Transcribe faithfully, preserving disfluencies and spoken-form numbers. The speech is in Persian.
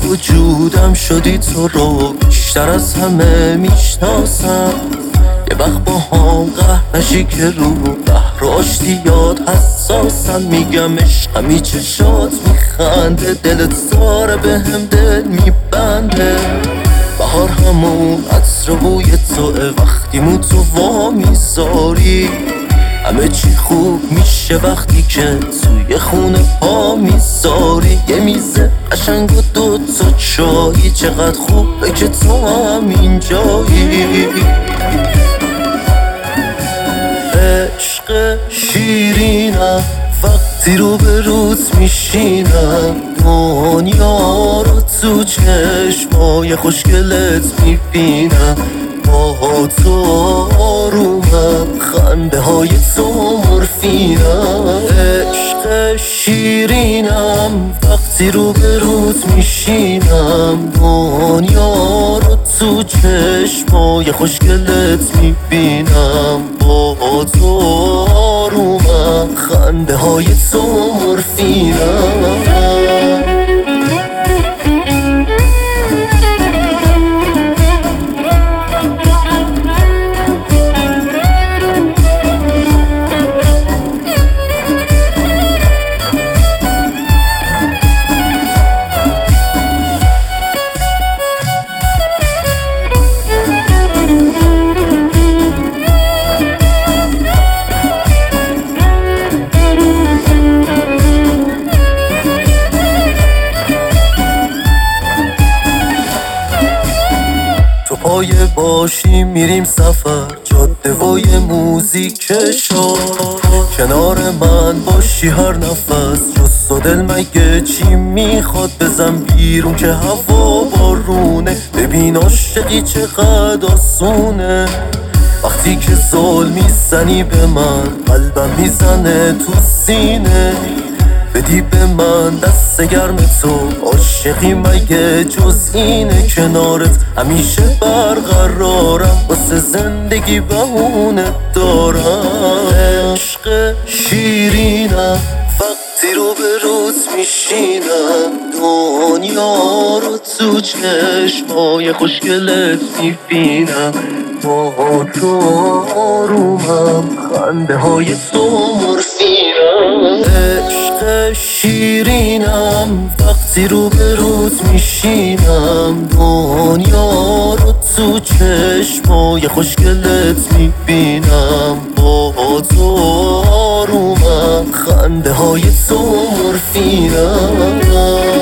وجودم شدی تو رو بیشتر از همه میشناسم. یه وقت با هم قهر نشی که رو بحر آشتیات حساسم. میگم عشقمی چشات میخنده دلت زاره به هم دل میبنده. بهار همون عطر بوی توه وقتی مو تو وا میذاری. همه چی خوب میشه وقتی که توی خونه پا میذاری. یه میزه قشنگ و دو تا چایی چقدر خوبه که تو هم اینجایی. عشق شیرینم وقتی رو به روت میشینم. دنیا رو تو چشمای خوشگلت میبینم. با تو آرومم خنده های تو مورفینم. عشق شیرینم وقتی رو به روت میشینم. دنیا رو تو چشمای خوشگلت میبینم. با تو آرومم خنده های تو مورفینم. پایه باشی میریم سفر جاده و یه موزیک شاد. کنار من باشی هر نفس جست و دل مگه چی میخواد. بزن بیرون که هوا بارونه ببین عاشقی چقدر آسونه. وقتی که زل میزنی به من قلبم میزنه تو سینه. بدی به من دست گرم تو عاشقی مگه جز اینه. کنارت همیشه برقرارم واسه زندگی بهونه دارم. عشق شیرینم وقتی رو به روت میشینم. دنیا رو تو چشمای خوشگلت میبینم. با تو آرومم خنده های تو مورفینم. عشق شیرینم وقتی رو به روت میشینم. دنیا رو تو چشمای خوشگلت میبینم. با تو آرومم خنده های تو مورفینم.